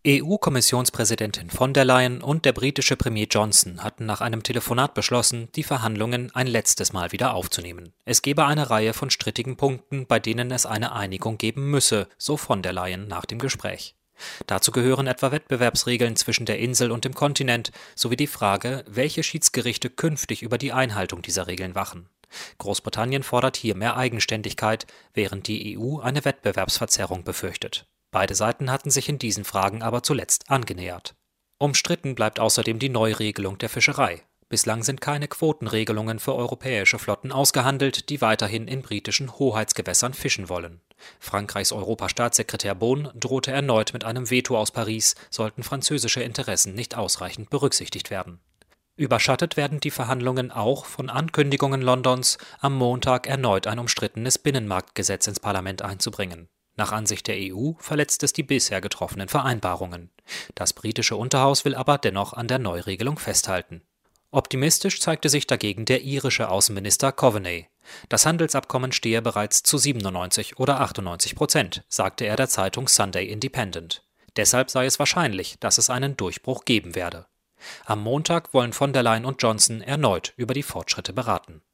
EU-Kommissionspräsidentin von der Leyen und der britische Premier Johnson hatten nach einem Telefonat beschlossen, die Verhandlungen ein letztes Mal wieder aufzunehmen. Es gebe eine Reihe von strittigen Punkten, bei denen es eine Einigung geben müsse, so von der Leyen nach dem Gespräch. Dazu gehören etwa Wettbewerbsregeln zwischen der Insel und dem Kontinent sowie die Frage, welche Schiedsgerichte künftig über die Einhaltung dieser Regeln wachen. Großbritannien fordert hier mehr Eigenständigkeit, während die EU eine Wettbewerbsverzerrung befürchtet. Beide Seiten hatten sich in diesen Fragen aber zuletzt angenähert. Umstritten bleibt außerdem die Neuregelung der Fischerei. Bislang sind keine Quotenregelungen für europäische Flotten ausgehandelt, die weiterhin in britischen Hoheitsgewässern fischen wollen. Frankreichs Europastaatssekretär Beaune drohte erneut mit einem Veto aus Paris, sollten französische Interessen nicht ausreichend berücksichtigt werden. Überschattet werden die Verhandlungen auch von Ankündigungen Londons, am Montag erneut ein umstrittenes Binnenmarktgesetz ins Parlament einzubringen. Nach Ansicht der EU verletzt es die bisher getroffenen Vereinbarungen. Das britische Unterhaus will aber dennoch an der Neuregelung festhalten. Optimistisch zeigte sich dagegen der irische Außenminister Coveney. Das Handelsabkommen stehe bereits zu 97 oder 98%, sagte er der Zeitung Sunday Independent. Deshalb sei es wahrscheinlich, dass es einen Durchbruch geben werde. Am Montag wollen von der Leyen und Johnson erneut über die Fortschritte beraten.